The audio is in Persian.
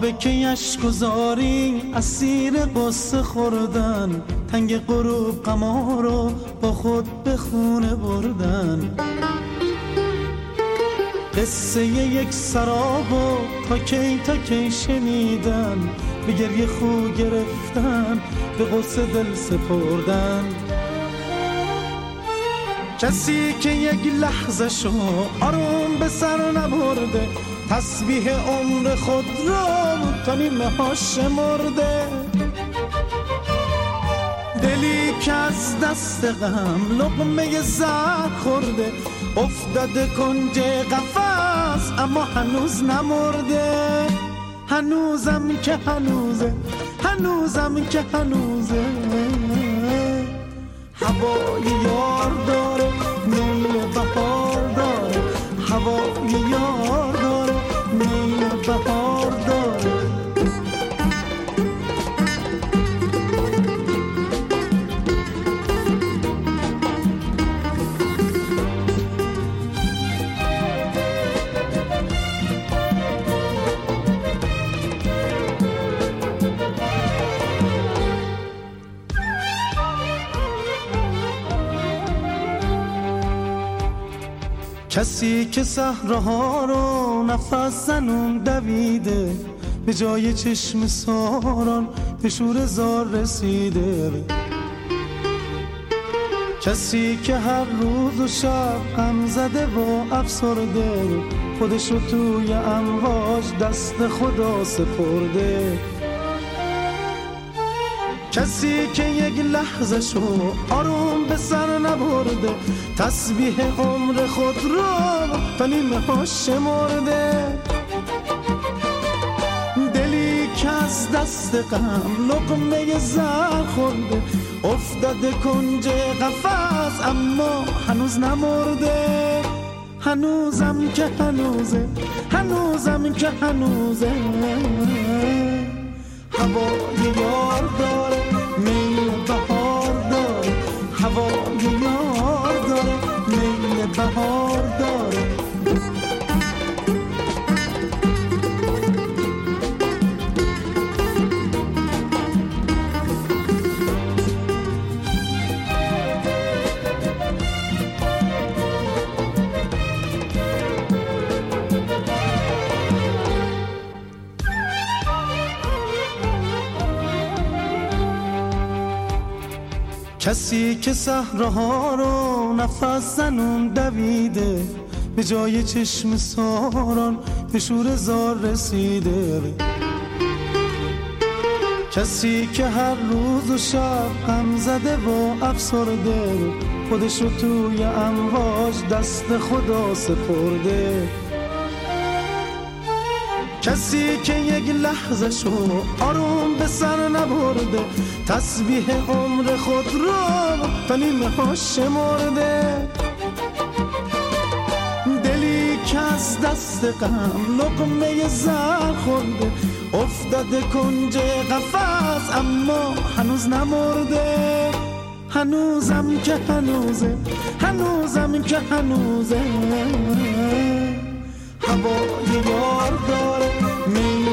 نابکه اشک‌گذاری اسیر قصه خوردن، تنگ غروب قمار رو با خود به خونه بردن. قصه یک سرابو تا کی شنیدن، به گریه خو گرفتن، به غصه دل سپردن. کسی که یک لحظه شو آروم به سر نبرده، تسبیح عمر خود را تا نیمه ها شمرده. دلی که از دست غم لقمه زهر خورده، افتاده کنج قفس اما هنوز نمرده. هنوزم که هنوزه، هنوزم که هنوزه، هوای یار داره، میل بهار داره، هوای یار داره، میل بهار داره. کسی که صحراها رو نفس زنون دویده، به جای چشم ساران به شور زار رسیده. کسی که هر روز و شب غم زده و افسرده، خودشو توی امواج دست خدا سپرده. کسی که یک لحظه شو آروم به سر نبرده، تسبیح عمر خود را تا نیمه ها شمرده. دلی که از دست غم لقمه زهر خورده، افتاده کنج قفس اما هنوز نمرده. هنوزم که هنوزه، هنوزم که هنوزه، هوای یار داره، میل بهار داره، هوای یار داره، میل بهار داره. کسی که صحراها رو نفس زنون دویده، به جای چشم ساران به شور زار رسیده. کسی که هر روز و شب غم زده و افسرده، خودشو توی امواج دست خدا سپرده. کسی که یک لحظه شو آروم به سر نبرده، تسبیح عمر خود را تا نیمه ها شمرده. دلی که از دست غم لقمه زهر خورده، افتاده کنج قفس اما هنوز نمرده. هنوزم که هنوزه، هنوزم که هنوزه، هوای یار داره، میل